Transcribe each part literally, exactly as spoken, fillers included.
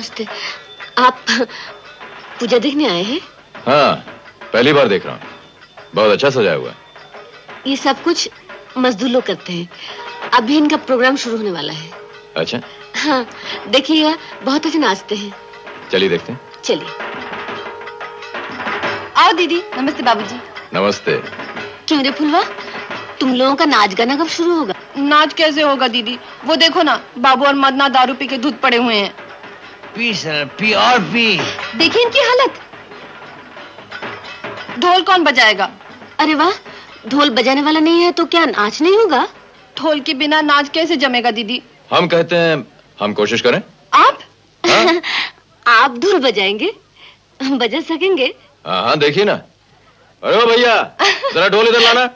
नमस्ते। आप पूजा देखने आए हैं? हाँ, पहली बार देख रहा हूँ। बहुत अच्छा सजाया हुआ है। ये सब कुछ मजदूर लोग करते हैं। अभी इनका प्रोग्राम शुरू होने वाला है। अच्छा? हाँ, देखिएगा बहुत अच्छे नाचते हैं। चलिए देखते हैं। चलिए। आओ दीदी। नमस्ते बाबूजी। नमस्ते। क्यों रे फुलवा, तुम लोगों का नाच गाना कब शुरू होगा? नाच कैसे होगा दीदी? वो देखो ना, बाबू और मदना दारू पी के धुत पड़े हुए हैं। पी सर, पी और पी। देखिए इनकी हालत। ढोल कौन बजाएगा? अरे वाह, ढोल बजाने वाला नहीं है तो क्या नाच नहीं होगा? ढोल के बिना नाच कैसे जमेगा दीदी? हम कहते हैं हम कोशिश करें। आप? हाँ? आप ढोल बजाएंगे? बजा सकेंगे? हाँ हाँ, देखिए ना। अरे ओ भैया, जरा ढोल इधर लाना।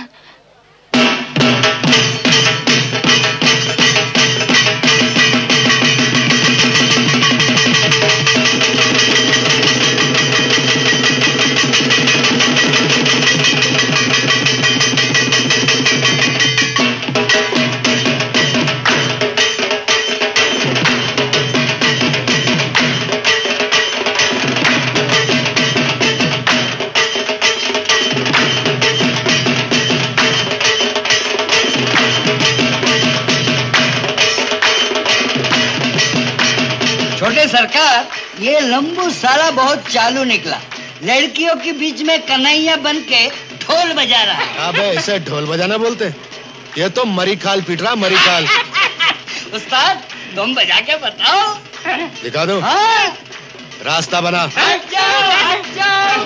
सरकार, ये लंबू साला बहुत चालू निकला। लड़कियों के बीच में कन्हैया बन के ढोल बजा रहा है। अबे इसे ढोल बजाना बोलते? ये तो मरी खाल पीट रहा, मरी खाल। उस्ताद, तुम बजा के बताओ। दिखा दो। हाँ? रास्ता बना। हट जाओ, हट जाओ।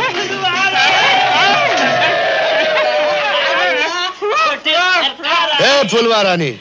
ए फुलवा रानी,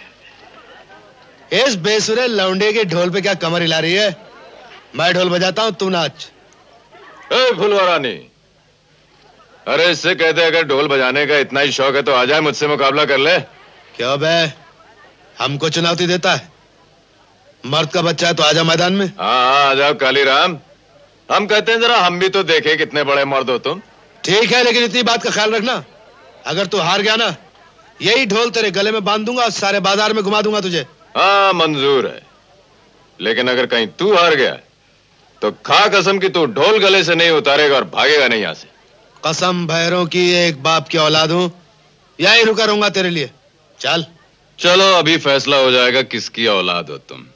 इस बेसुरे लौंडे के ढोल पे क्या कमर हिला रही है? मैं ढोल बजाता हूँ, तू नाच। ए फुलवा रानी, अरे इससे कहते अगर ढोल बजाने का इतना ही शौक है तो आ जाए, मुझसे मुकाबला कर ले। क्यों बे, हमको चुनौती देता है? मर्द का बच्चा है तो आजा मैदान में। हाँ हाँ, आ जाओ कालीराम। हम कहते हैं जरा हम भी तो देखें कितने बड़े मर्द हो तुम। ठीक है, लेकिन इतनी बात का ख्याल रखना, अगर तू हार गया ना, यही ढोल तेरे गले में बांध दूंगा और सारे बाजार में घुमा दूंगा तुझे। हाँ मंजूर है, लेकिन अगर कहीं तू हार गया तो खा कसम की तू ढोल गले से नहीं उतारेगा और भागेगा नहीं यहाँ से। कसम भैरों की, एक बाप की औलाद हूँ, यही रुका रहूंगा तेरे लिए। चल। चलो अभी फैसला हो जाएगा किसकी औलाद हो तुम।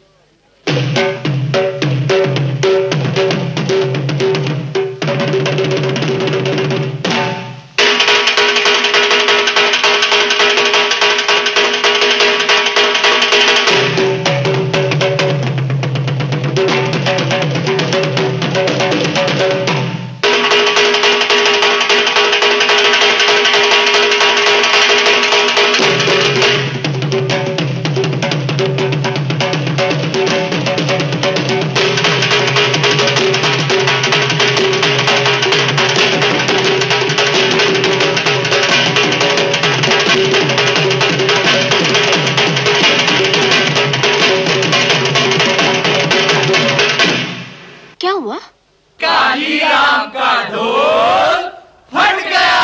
कालीराम का ढोल फट गया।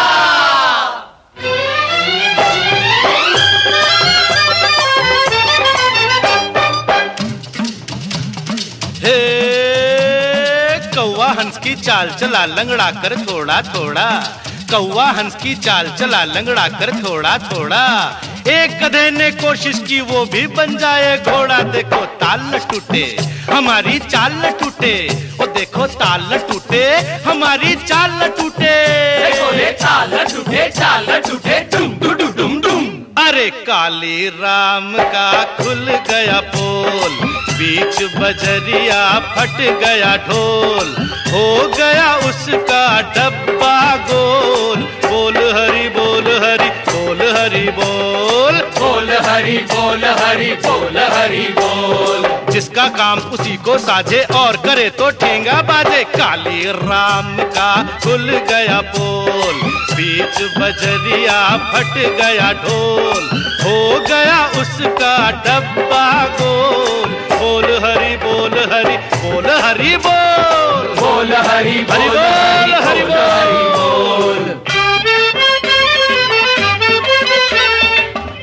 हे कौवा हंस की चाल चला लंगड़ा कर थोड़ा थोड़ा, कौवा हंस की चाल चला लंगड़ा कर थोड़ा थोड़ा। एक गधे ने कोशिश की वो भी बन जाए घोड़ा। देखो ताल न टूटे हमारी चाल न टूटे, ओ देखो ताल न टूटे हमारी चाल न टूटे। देखो रे चाल न टूटे, चाल न टूटे, डुम डुम डुम डुम। अरे काली राम का खुल गया पोल, बीच बजरिया फट गया ढोल, हो गया उसका डब्बा गोल। बोल हरि बोल हरि बोल हरि बोल, बोल हरि बोल हरि बोल हरि बोल। जिसका काम उसी को साझे और करे तो ठेंगा बाजे। काली राम का खुल गया पोल, बीच बजरिया फट गया ढोल, हो गया उसका डब्बा गोल। बोल हरि बोल हरि बोल हरि बोल, बोल हरि हरि बोल हरि बोल।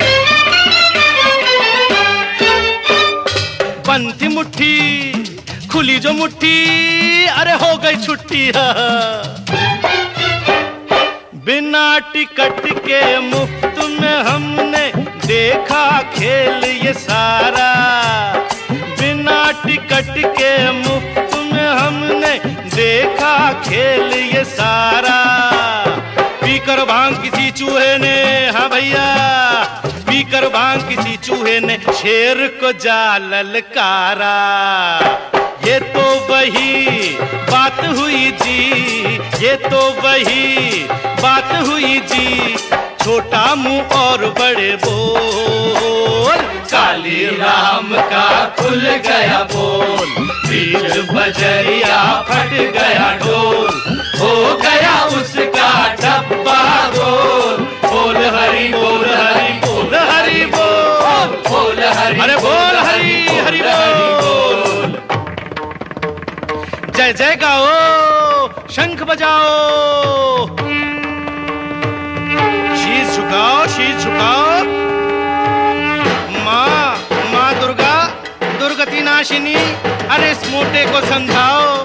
पंथी मुट्ठी खुली जो मुट्ठी अरे हो गई छुट्टी। बिना टिकट के मुफ्त में हमने देखा खेल ये सारा, बिना टिकट के मुफ्त में हमने देखा खेल ये सारा। पीकर भांग किसी चूहे ने, हाँ भैया, पीकर भांग किसी चूहे ने शेर को जा ललकारा। ये तो वही बात हुई जी, ये तो वही बात हुई जी, छोटा मुंह और बड़े बोल। काली राम का खुल गया बोल, बीच बजरिया फट गया ढोल, हो गया उसका डब्बा गोल। बोल हरि बोल हरि बोल हरि बोल, बोल हरि अरे बोल हरि हरि बोल। जय जय गाओ, शंख बजाओ, शीश झुकाओ शीश झुकाओ। माँ माँ दुर्गा दुर्गति नाशिनी, अरे इस मोटे को समझाओ।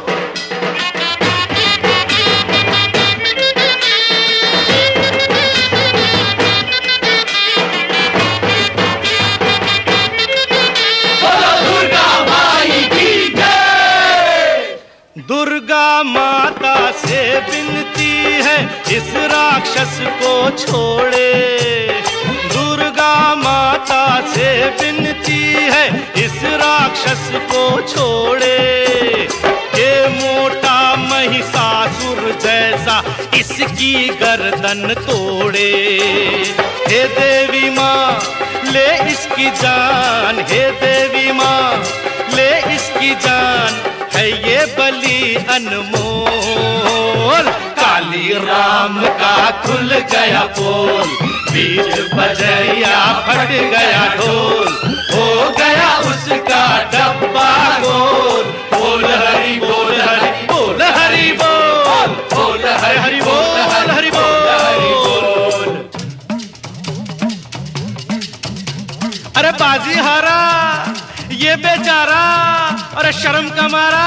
दुर्गा माता से विनती है इस राक्षस को छोड़े, दुर्गा माता से विनती है इस राक्षस को छोड़े। ये मोटा महिषासुर जैसा इसकी गर्दन तोड़े। हे देवी माँ ले इसकी जान, हे देवी माँ ले इसकी जान, है ये बलि अनमोल। काली राम का खुल गया बोल, बीच बजरिया फट गया ढोल, हो गया उसका डब्बा गोल। बोल हरि बोल हरि बोल हरि बोल, बोल हरि हरि बोल हरि बोल। अरे बाजी हारा ये बेचारा, अरे शर्म का मारा।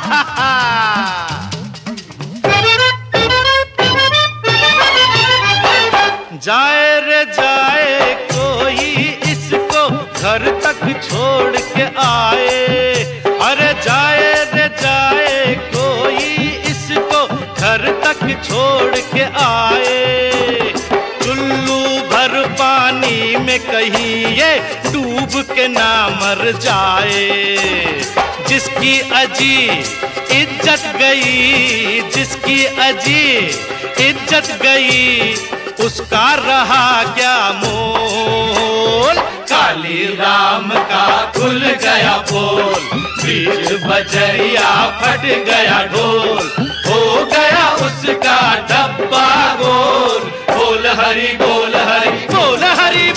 जाए रे जाए कोई इसको घर तक छोड़ के आए, अरे जाए रे जाए कोई इसको घर तक छोड़ के आए। चुल्लू भर पानी में कहीं ये डूब के ना मर जाए। जिसकी अजी इज्जत गई, जिसकी अजी इज्जत गई, उसका रहा क्या मोल। काली राम का खुल गया बोल, बीच बजरिया फट गया ढोल, हो गया उसका डब्बा गोल। बोल हरि बोल हरि बोल हरि